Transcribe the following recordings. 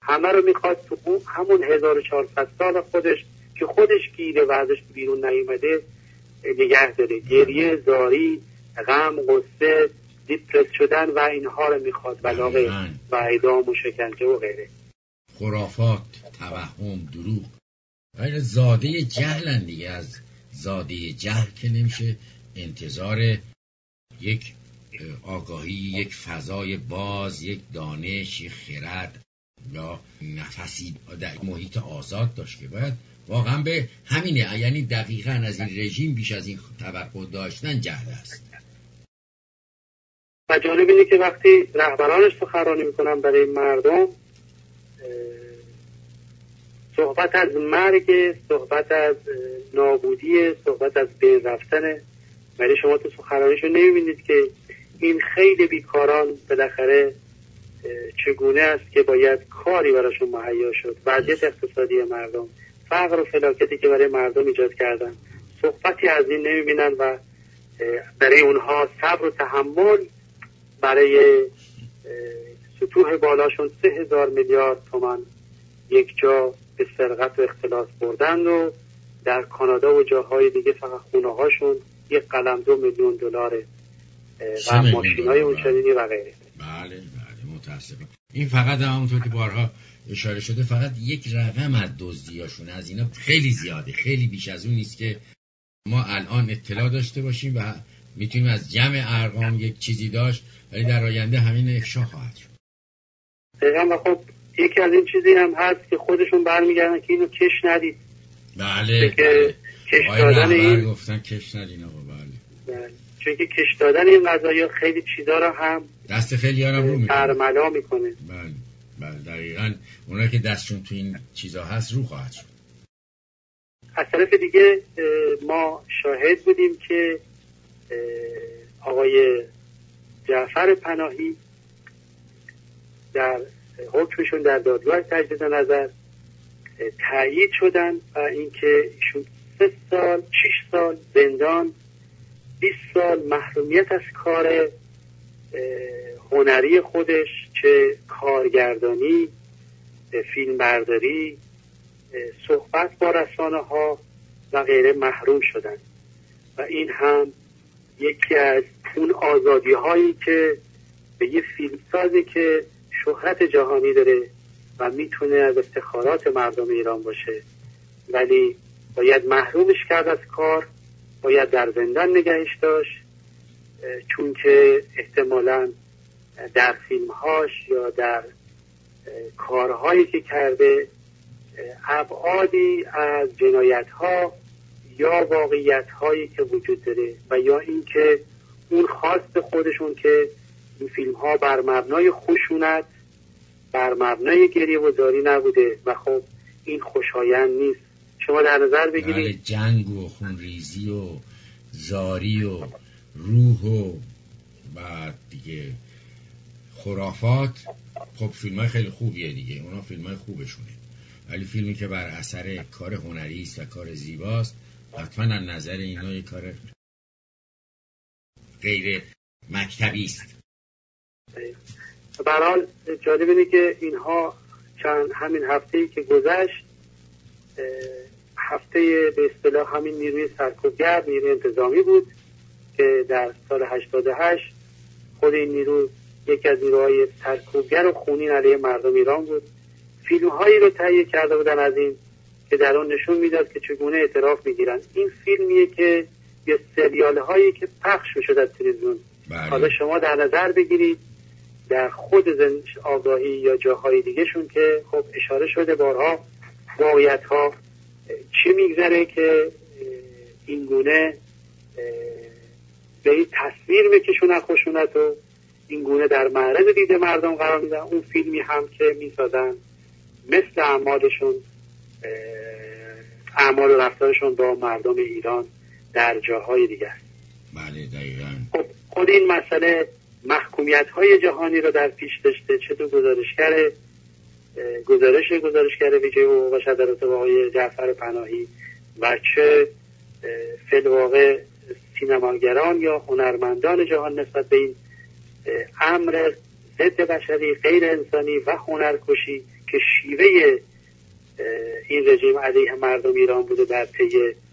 همه رو میخواد تو همون 1400 سال خودش که خودش گیره و ازش بیرون نیومده نگه داره. گریه، زاری، غم، غصه، دیپرس شدن و اینها رو میخواد، بلاغه و اعدام و شکنجه و غیره. خرافات، توهم، دروغ. غیر زاده جهلن دیگه. از زاده جهل که نمیشه انتظار یک آگاهی، یک فضای باز، یک دانش، یک خرد یا نفسی در محیط آزاد داشت که باید واقعا به همینه. یعنی دقیقاً از این رژیم بیش از این توقع داشتن جهل است. و جالب اینه که وقتی رهبرانش سخنرانی میکنن برای مردم، صحبت از مرگ، صحبت از نابودی، صحبت از بین رفتنه. ولی شما تو سخنرانیشو نمیبینید که این خیلی بیکاران بالاخره چگونه است که باید کاری براشون مهیا شد، وضعیت اقتصادی مردم، فقر و فلاکتی که برای مردم ایجاد کردن، صحبتی از این نمیبینن و برای اونها صبر و تحمل برای سطوح بالاشون 3000 میلیارد تومان یک جا به سرقت و اختلاس بردن و در کانادا و جاهای دیگه فقط خونه هاشون یک قلم 2 میلیون دلاره و ماشینای اونچنینی و غیره. بله متاسفم. این فقط همونطور که بارها اشاره شده فقط یک رقم از دزدیاشونه. از اینا خیلی زیاده، خیلی بیش از اون نیست که ما الان اطلاع داشته باشیم و میتونیم از جمع ارقام یک چیزی داشت، ولی در آینده همین افشا خواهد شد. دقیقا. و خب یکی از این چیزی هم هست که خودشون برمیگردن که اینو کش ندید. بله کش دادن این گفتن کش ندین آقا. بله. چون که کش دادن این قضایا خیلی چیزا رو هم دست خیلی ها رو میکنه، برملا میکنه. بله دقیقاً اونایی که دستشون تو این چیزا هست رو خواهد شد. از طرف دیگه ما شاهد بودیم که آقای جعفر پناهی در حکمشون در دادگاه تجدید نظر تایید شدن و اینکه ایشون 3 سال 6 سال زندان، 20 سال محرومیت از کار هنری خودش، چه کارگردانی، فیلمبرداری، صحبت با رسانه ها و غیره محروم شدن. و این هم یکی از اون آزادی هایی که به یه فیلمسازی که شهرت جهانی داره و میتونه از افتخارات مردم ایران باشه، ولی باید محرومش کرد از کار، باید در زندان نگهش داشت، چون که احتمالاً در فیلمهاش یا در کارهایی که کرده ابعادی از جنایت‌ها یا واقعیت‌هایی که وجود داره و یا اینکه اون خواست خودشون که این فیلم‌ها بر مبنای خشونت، بر مبنای گریه و زاری نبوده و خب این خوشایند نیست. شما در نظر بگیرید جنگ و خونریزی و زاری و روح و بعد دیگه خرافات. خب فیلم‌های خیلی خوبیه دیگه، اونا فیلم‌های خوبشونه، ولی فیلمی که بر اثر کار هنری است و کار زیباست حتما از نظر اینا یک کار غیر مکتبی است. به هر حال جالب اینه که اینها همین هفته‌ای که گذشت، هفته به اصطلاح همین نیروی سرکوبگر، نیروی انتظامی بود که در سال 88 خود این نیرو یکی از نیروهای سرکوبگر و خونین علیه مردم ایران بود. فیلم‌هایی رو تهیه کرده بودن از این که در اون نشون میداد که چگونه اعتراف میگیرن. این فیلمیه که یه سریال‌هایی که پخش میشد از تلویزیون. حالا شما در نظر بگیرید در خود آگاهی یا جاهای دیگه شون که خب اشاره شده بارها واقعیت‌ها چی میگذره که این گونه به این تصویر بکشون از خشونت و این گونه در معرض دید مردم قرار میدن. اون فیلمی هم که میسازن مثل اعمال و رفتارشون با مردم ایران در جاهای دیگه است. بله دقیقاً. خب خود این مسئله محکومیت‌های جهانی رو در پیش داشته، چه تو گزارشگر ویژه حقوق بشر در ارتباط با آقای جعفر پناهی و چه فی‌الواقع سینماگران یا هنرمندان جهان نسبت به این امر ضد بشری، غیر انسانی و هنرکشی که شیوه این رژیم علیه مردم ایران بوده در طی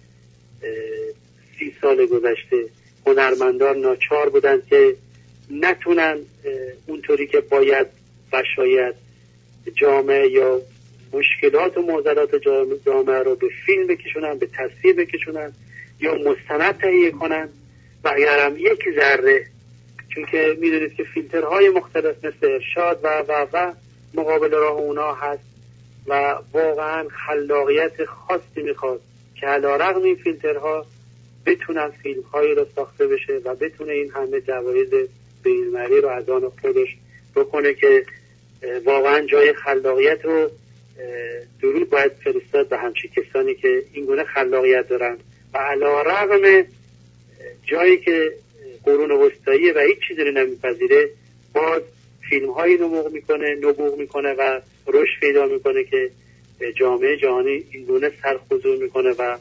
30 سال گذشته. هنرمندان ناچار بودند که نتونن اونطوری که باید و شاید جامعه یا مشکلات و معضلات جامعه رو به فیلم بکشونن، به تصویر بکشونن یا مستند تهیه کنن و اگرم یک ذره، چون که میدونید که فیلترهای مختلف مثل ارشاد و مقابل راه اونا هست و واقعا خلاقیت خاصی میخواد که علیرغم این فیلترها بتونن فیلم‌هایی رو ساخته بشه و بتونه این همه جوایز بین‌المللی رو از آن خودش بکنه که واقعا جای خلاقیت رو درود باید فرستاد به همچین کسانی که این گونه خلاقیت دارن و علیرغم جایی که قرون وسطاییه و هیچ چیزی رو نمیپذیره، باز فیلم‌هایی نبوغ میکنه و رشد پیدا میکنه که جامعه جهانی این گونه سرخوزور میکنه و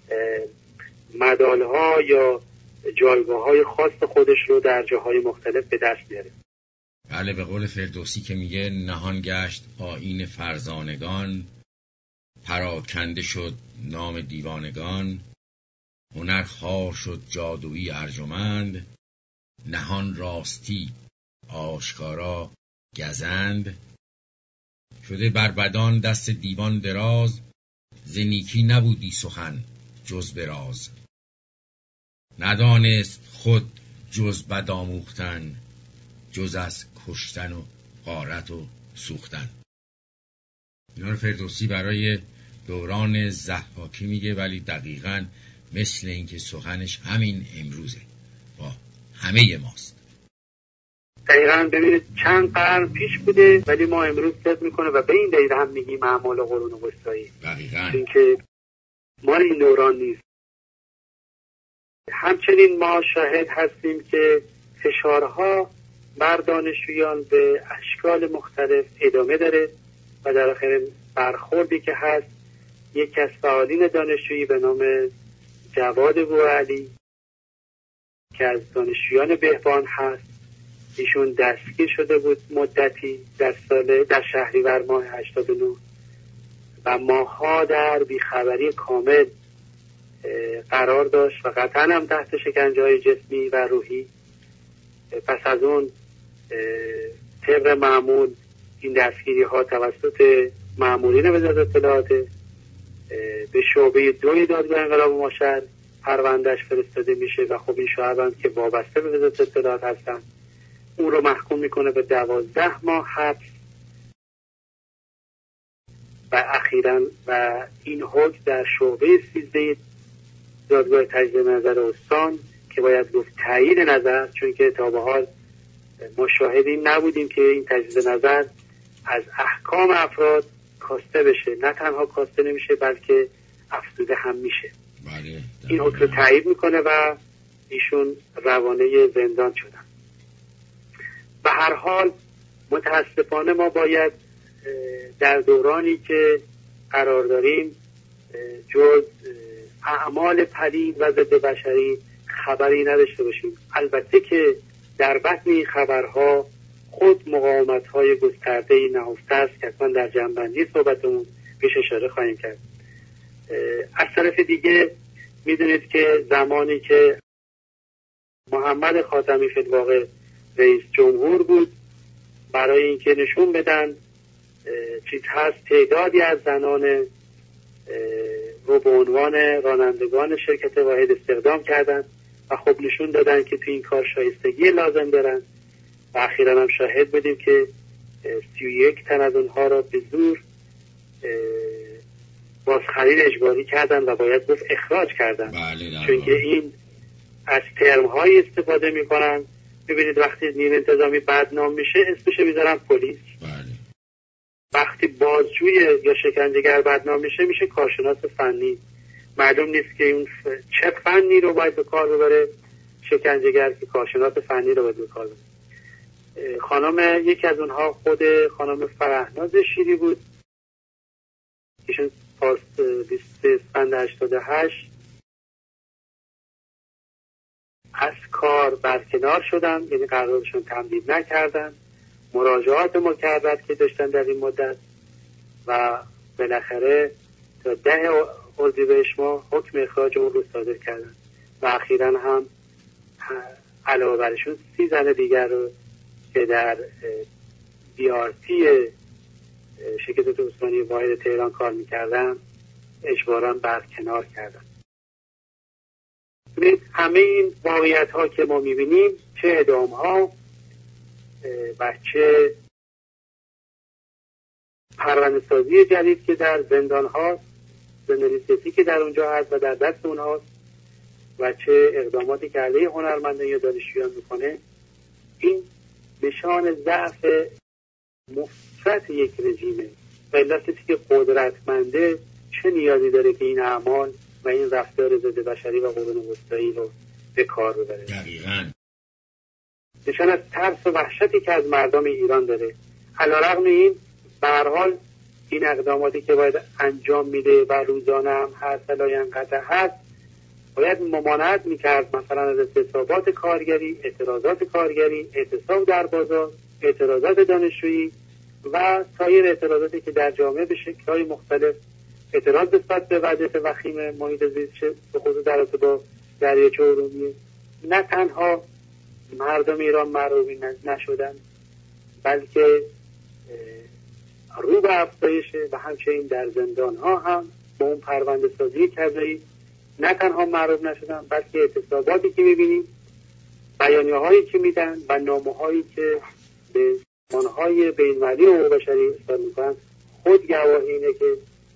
مدالها یا جایگاه‌های خاص خودش رو در جاهای مختلف به دست میاره. بله، به قول فردوسی که میگه نهان گشت آیین فرزانگان، پراکنده شد نام دیوانگان، هنر خوار شد جادویی ارجمند، نهان راستی آشکارا گزند، شده بر بدان دست دیوان دراز، ز نیکی نبودی سخن جز به راز، ندانست خود جز بد آموختن، جز از کشتن و غارت و سوختن. اینا رو فردوسی برای دوران ضحاکی میگه، ولی دقیقاً مثل اینکه سخنش همین امروزه با همه ماست. دقیقاً ببینید چند قرن پیش بوده ولی ما امروز صدق میکنه و به این دلیل هم میگیم اعمال قرون وسطایی. دقیقاً. چون که ما این دوران نیست. همچنین ما شاهد هستیم که فشارها بر دانشجویان به اشکال مختلف ادامه داره و در آخر برخوردی که هست، یک از فعالین دانشجویی به نام جواد بوعلی که از دانشجویان بهبان هست، ایشون دستگیر شده بود مدتی در شهریور ماه 89 و ماها در بیخبری کامل قرار داشت و قطعا هم تحت شکنجه‌های جسمی و روحی. پس از اون طبق معمول این دستگیری ها توسط مامورین وزارت اطلاعات به شعبه 2 دادگاه انقلاب ماشهر پروندهش فرستاده میشه و خب این شهروند که وابسته به وزارت اطلاعات هستن اون رو محکوم میکنه به 12 ماه حبس و اخیراً و این حکم در شعبه 13 دادگاه تجدید نظر استان که باید گفت تایید نظر، چون که تا به حال ما شاهدی نبودیم که این تجدید نظر از احکام افراد کاسته بشه، نه تنها کاسته نمیشه بلکه افزوده هم میشه. بله. این حکم رو تایید میکنه و ایشون روانه زندان شدن. به هر حال متاسفانه ما باید در دورانی که قرار داریم جز اعمال پلید و ضد بشری خبری نداشته باشیم. البته که در بطن این خبرها خود مقاومت‌های گسترده‌ای نهفته است که حتما در جنبندی صحبتمون بهش اشاره خواهیم کرد. از طرف دیگه میدونید که زمانی که محمد خاتمی فی الواقع رئیس جمهور بود، برای اینکه نشون بدن چیز هست، تعدادی از زنان رو به عنوان رانندگان شرکت واحد استخدام کردن و خب نشون دادن که تو این کار شایستگی لازم دارن و اخیراً هم شاهد بودیم که 31 تن از اونها را به زور بازخرید اجباری کردن و باید گفت اخراج کردن. چون که این از ترم‌های استفاده میکنن. ببینید وقتی نیروی انتظامی بدنام میشه اسمش میذارن پلیس. وقتی بازجوی یا شکنجهگر بدنام میشه کارشناس فنی. معلوم نیست که اون چه فنی رو باید به کار ببره شکنجهگر که کارشناس فنی رو باید به کار ببره. خانم یکی از اونها خود خانم فرهناز شیری بود، ایشون پاس 20 اسفند 88 از کار برکنار شدن، یعنی قراردادشون تمدید نکردن. مراجعات مکرر که داشتن در این مدت و بالاخره تا 10 اردیبهشت ماه حکم اخراج اون رو صادر کردن و اخیراً هم علاوه برشون 30 زن دیگر رو که در BRT شرکت اتوبوسرانی واحد تهران کار میکردن اجباراً برکنار کردن. همه این واقعیت ها که ما میبینیم، چه اعدام ها و چه پرونده سازی جدید که در زندان هاست، زندانی سیاسی که در اونجا هست و در دست اونهاست و چه اقداماتی که علیه هنرمندان یا دانشجویان میکنه، این نشان ضعف مفرط یک رژیمه و الا کسی که قدرتمنده چه نیازی داره که این اعمال و این رفتار ضد بشری و قرون وسطایی رو به کار ببره. دقیقاً نشان از ترس و وحشتی که از مردم ایران داره. علیرغم این به هر حال این اقداماتی که باید انجام میده و روزانه هم هست لاینقطع هست باید ممانعت میکرد، مثلا از اعتصابات کارگری، اعتراضات کارگری، اعتصاب در بازار، اعتراضات دانشجویی و سایر اعتراضاتی که در جامعه به شکل‌های مختلف اعتراض نسبت به وضعیت وخیم محیط زیست به خصوص در ارتباط با دریاچه ارومیه. نه تنها مردم ایران محروم نشدن بلکه رو به افزایشه و همچنین در زندان ها هم با اون پرونده سازی کرده‌ای نه تنها محروم نشدن بلکه اعتصاباتی که میبینیم، بیانیه هایی که میدن و نامه هایی که به سازمان‌های بین‌المللی حقوق بشری ارسال میکنن خود گواهی اینه که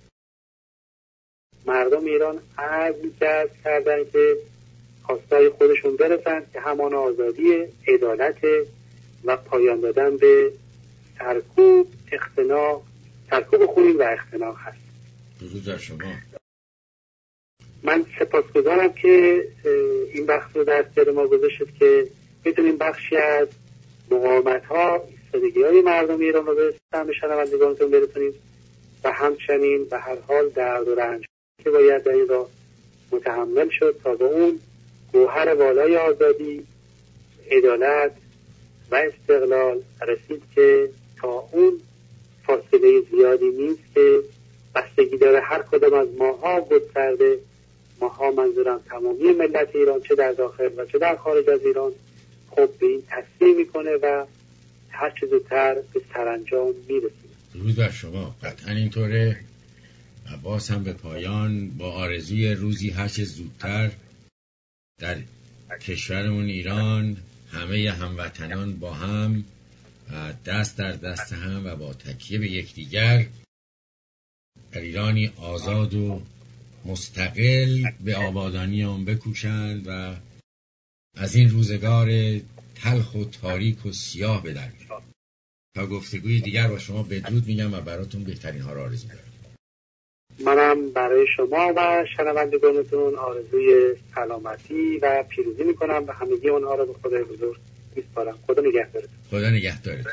مردم ایران عزم کردن که خواستای خودشون برسن که همان آزادی، عدالت و پایان دادن به سرکوب خونین و اختناق هست. درود بر شما. من سپاسگزارم که این بخش رو در اختیار ما گذاشتید که بتونیم بخشی از مقاومت‌ها، ایستادگی‌های مردم ایران رو به سمع شنوندگانتون برسونیم و همچنین به هر حال درد و رنج که باید در این راه متحمل شد تا به اون گوهر بالای آزادی، عدالت و استقلال رسید که تا اون فاصله زیادی نیست که بستگی داره هر کدام از ماها گسترده، ماها منظورم تمامی ملت ایران چه در داخل و چه در خارج از ایران، خب به این تصمیم میکنه و هر چه زودتر به سرانجام میرسید. درود بر شما. قطعا اینطوره. باز هم به پایان با آرزوی روزی هر چه زودتر در کشورمون ایران همه هموطنان با هم دست در دست هم و با تکیه به یکدیگر در ایرانی آزاد و مستقل به آبادانی آن بکوشند و از این روزگار تلخ و تاریک و سیاه به در بیارند. تا گفتگوی دیگر با شما بدرود میگم و براتون بهترین ها را آرزو دارم. منم برای شما و شنوندگانتون آرزوی سلامتی و پیروزی میکنم و همگی اونها را به خدای بزرگ میسپارم. خدا نگهدارت. خدا نگهدارت.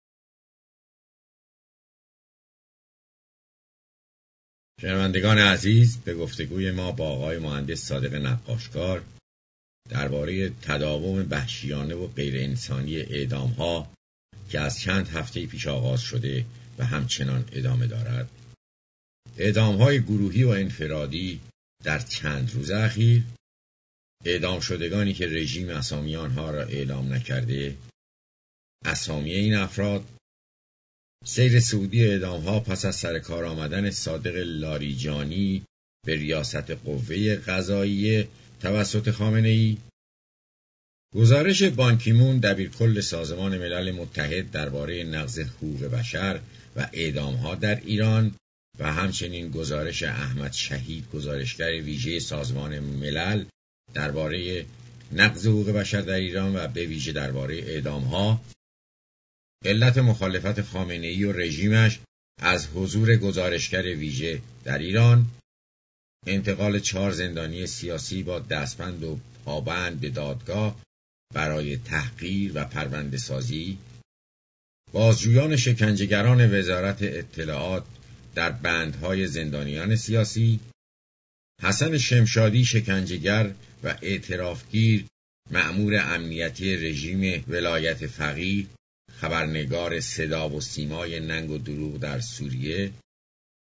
شنوندگان عزیز، به گفتگوی ما با آقای مهندس صادق نقاشکار درباره تداوم وحشیانه و غیر انسانی اعدام‌ها که از چند هفته پیش آغاز شده و همچنان ادامه دارد، اعدام‌های گروهی و انفرادی در چند روز اخیر، اعدام شدگانی که رژیم اسامی آنها را اعلام نکرده، اسامی این افراد، سیر سعودی اعدام‌ها پس از سر کار آمدن صادق لاریجانی به ریاست قوه قضاییه توسط خامنه‌ای، گزارش بانکیمون دبیرکل سازمان ملل متحد درباره نقض حقوق بشر و اعدام‌ها در ایران و همچنین گزارش احمد شهید گزارشگر ویژه سازمان ملل درباره نقض حقوق بشر در ایران و به ویژه درباره اعدام‌ها، علت مخالفت خامنه‌ای و رژیمش از حضور گزارشگر ویژه در ایران، انتقال 4 زندانی سیاسی با دستبند و پابند به دادگاه برای تحقیر و پرونده سازی، بازجویان شکنجهگران وزارت اطلاعات در بندهای زندانیان سیاسی، حسن شمشادی شکنجهگر و اعترافگیر مأمور امنیتی رژیم ولایت فقیه، خبرنگار صدا و سیمای ننگ و دروغ در سوریه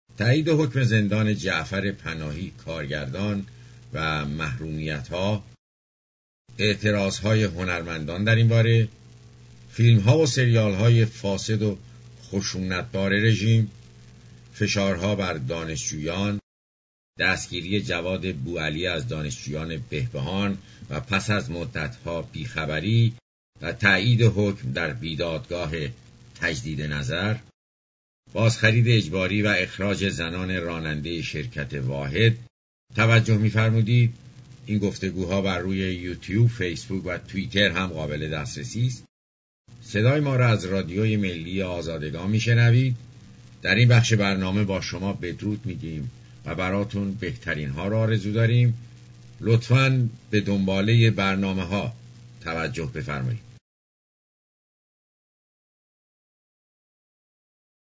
تایید حکم زندان جعفر پناهی کارگردان و محرومیت‌ها، اعتراض‌های هنرمندان در این باره، فیلم‌ها و سریال‌های فاسد و خشونتبار رژیم، فشارها بر دانشجویان، دستگیری جواد بوعلی از دانشجویان بهبهان و پس از مدت‌ها بیخبری و تایید حکم در بیدادگاه تجدید نظر، بازخرید اجباری و اخراج زنان راننده شرکت واحد. توجه می‌فرمودید این گفتگوها بر روی یوتیوب، فیسبوک و توییتر هم قابل دسترسی است. صدای ما را از رادیوی ملی آزادگان میشنوید. در این بخش برنامه با شما بدرود میگیم و براتون بهترین ها را آرزو داریم. لطفاً به دنباله برنامه ها توجه بفرمایید.